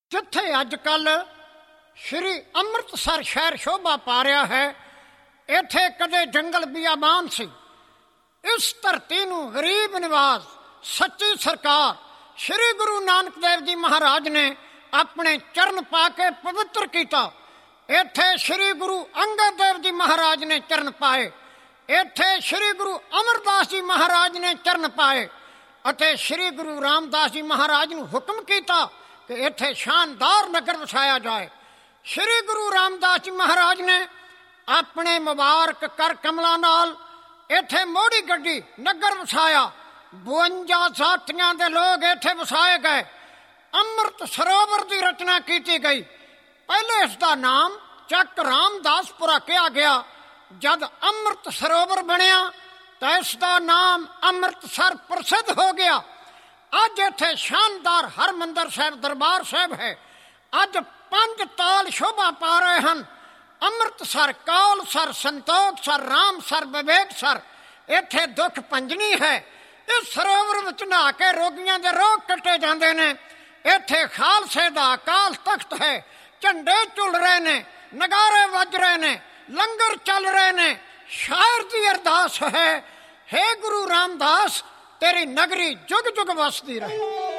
ਜਿੱਥੇ ਅੱਜ ਕੱਲ੍ਹ ਸ਼੍ਰੀ ਅੰਮ੍ਰਿਤਸਰ ਸ਼ਹਿਰ ਸ਼ੋਭਾ ਪਾ ਰਿਹਾ ਹੈ, ਇੱਥੇ ਕਦੇ ਜੰਗਲ ਬਿਆਬਾਨ ਸੀ। ਇਸ ਧਰਤੀ ਨੂੰ ਗਰੀਬ ਨਿਵਾਜ਼ ਸੱਚੀ ਸਰਕਾਰ ਸ਼੍ਰੀ ਗੁਰੂ ਨਾਨਕ ਦੇਵ ਜੀ ਮਹਾਰਾਜ ਨੇ ਆਪਣੇ ਚਰਨ ਪਾ ਕੇ ਪਵਿੱਤਰ ਕੀਤਾ। ਇੱਥੇ ਸ਼੍ਰੀ ਗੁਰੂ ਅੰਗਦ ਦੇਵ ਜੀ ਮਹਾਰਾਜ ਨੇ ਚਰਨ ਪਾਏ, ਇੱਥੇ ਸ਼੍ਰੀ ਗੁਰੂ ਅਮਰਦਾਸ ਜੀ ਮਹਾਰਾਜ ਨੇ ਚਰਨ ਪਾਏ ਅਤੇ ਸ਼੍ਰੀ ਗੁਰੂ ਰਾਮਦਾਸ ਜੀ ਮਹਾਰਾਜ ਨੂੰ ਹੁਕਮ ਕੀਤਾ ਕਿ ਇੱਥੇ ਸ਼ਾਨਦਾਰ ਨਗਰ ਵਸਾਇਆ ਜਾਏ। ਸ਼੍ਰੀ ਗੁਰੂ ਰਾਮਦਾਸ ਜੀ ਮਹਾਰਾਜ ਨੇ ਆਪਣੇ ਮੁਬਾਰਕ ਕਰ ਕਮਲਾਂ ਨਾਲ ਇੱਥੇ ਮੋੜੀ ਗੱਡੀ ਨਗਰ ਵਸਾਇਆ। 52 ਜਾਤੀਆਂ ਦੇ ਲੋਕ ਇੱਥੇ ਵਸਾਏ ਗਏ। ਅੰਮ੍ਰਿਤ ਸਰੋਵਰ ਦੀ ਰਚਨਾ ਕੀਤੀ ਗਈ। ਪਹਿਲੇ ਇਸ ਦਾ ਨਾਮ ਚੱਕ ਰਾਮਦਾਸਪੁਰਾ ਕਿਹਾ ਗਿਆ। ਜਦ ਅੰਮ੍ਰਿਤ ਸਰੋਵਰ ਬਣਿਆ ਤਾਂ ਇਸ ਦਾ ਨਾਮ ਅੰਮ੍ਰਿਤਸਰ ਪ੍ਰਸਿੱਧ ਹੋ ਗਿਆ। ਅੱਜ ਇੱਥੇ ਸ਼ਾਨਦਾਰ ਹਰਿਮੰਦਰ ਸਾਹਿਬ ਦਰਬਾਰ ਸਾਹਿਬ ਹੈ। ਅੱਜ 5 ਤਾਲ ਸ਼ੋਭਾ ਪਾ ਰਹੇ ਹਨ। ਅੰਮ੍ਰਿਤਸਰ, ਕੌਲਸਰ, ਸੰਤੋਖਸਰ, ਰਾਮਸਰ, ਵਿਵੇਕਸਰ। ਇੱਥੇ ਦੁੱਖ ਭੰਜਨੀ ਹੈ। ਇਸ ਸਰੋਵਰ ਵਿੱਚ ਨਹਾ ਕੇ ਰੋਗੀਆਂ ਦੇ ਰੋਗ ਕੱਟੇ ਜਾਂਦੇ ਨੇ। ਇੱਥੇ ਖਾਲਸੇ ਦਾ ਅਕਾਲ ਤਖਤ ਹੈ। ਝੰਡੇ ਝੁੱਲ ਰਹੇ ਨੇ, ਨਗਾਰੇ ਵੱਜ ਰਹੇ ਨੇ, ਲੰਗਰ ਚੱਲ ਰਹੇ ਨੇ। ਸ਼ਾਇਰ ਦੀ ਅਰਦਾਸ ਹੈ, ਹੇ ਗੁਰੂ ਰਾਮਦਾਸ, ਤੇਰੀ ਨਗਰੀ ਜੁਗ ਜੁਗ ਵਸਦੀ ਰਹੇ।